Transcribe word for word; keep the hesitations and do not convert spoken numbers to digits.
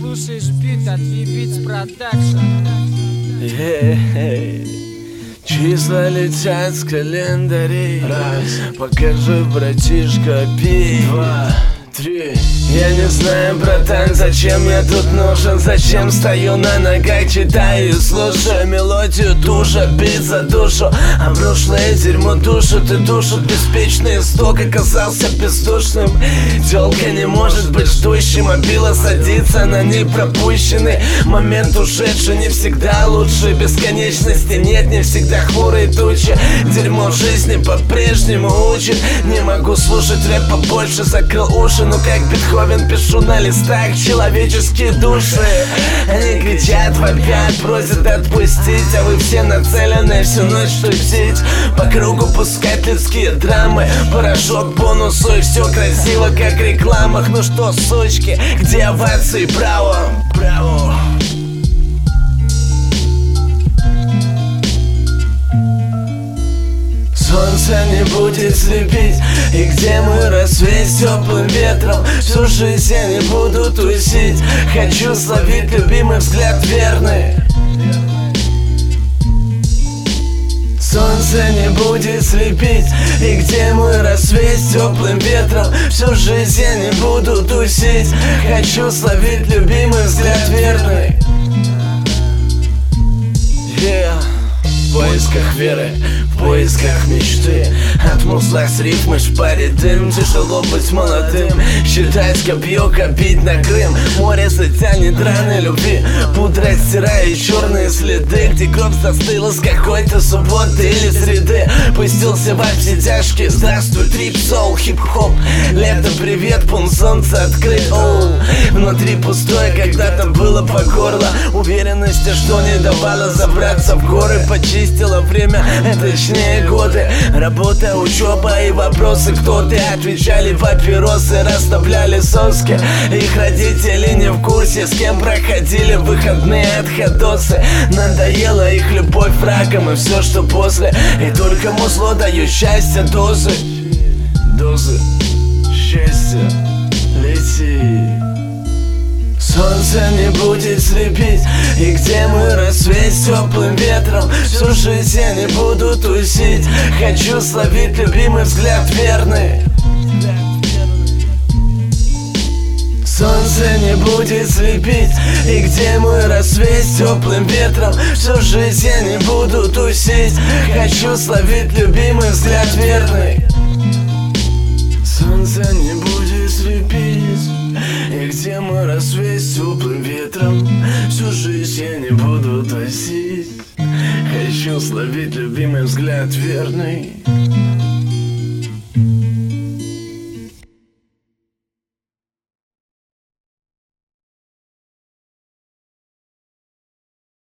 слушаешь бит от V-Beats Production. Yeah. Числа летят с календарей. Раз, покажи, братишка, пей. Два, три. Я не знаю, братан, зачем я тут нужен, зачем стою на ногах, читаю и слушаю мелодию, душа бит за душу, а прошлое дерьмо душу ты душу беспечный исток оказался бездушным. Тёлка не может быть ждущей, мобила садится на непропущенный момент, ушедший не всегда лучше, бесконечности нет, не всегда хмурые тучи, дерьмо жизни по-прежнему учит. Не могу слушать рэп побольше, закрыл уши, но как Бетховен пишу на листах человеческие души. Они кричат, вопят, просят отпустить, а вы все нацелены всю ночь шутить, по кругу пускать людские драмы, порошок бонусу и все красиво как в рекламах. Ну что, сучки, где овации? Браво, браво. Солнце не будет слепить, и где мой рассвет с теплым ветром? Всю жизнь я не буду тусить, хочу словить любимый взгляд верный. Солнце не будет слепить, и где мой рассвет с теплым ветром? Всю жизнь я не буду тусить, хочу словить любимый взгляд верный. Yeah. В поисках веры, в поисках мечты, от музла с рифмой шпарит дым. Тяжело быть молодым, считать копье, копить на Крым. Море затянет раны любви, пудра стирает черные следы, где кровь застыла с какой-то субботы или среды. Пустился во все тяжкие, здравствуй, трип, соул, хип-хоп. Лето, привет, пун, солнце открыт, оу. Внутри пустое, когда-то было по горло уверенности, что не давало забраться в горы. Почистило время, точнее годы, работа, учеба и вопросы, кто ты. Отвечали папиросы, расставляли соски. Их родители не в курсе, с кем проходили выходные отходосы. Надоела их любовь врагам и все, что после, и только музло дает счастье, дозы. Дозы счастья, лети. Солнце не будет слепить, и где мой рассвет с теплым ветром? Всю жизнь я не буду тусить, хочу словить любимый взгляд верный. Солнце не будет слепить, и где мой рассвет с теплым ветром? Всю жизнь я не буду тусить, хочу словить любимый взгляд верный. Солнце не будет слепить, и где мой рассвет с теплым ветром? Всю жизнь я не буду тусить, хочу словить любимый взгляд верный.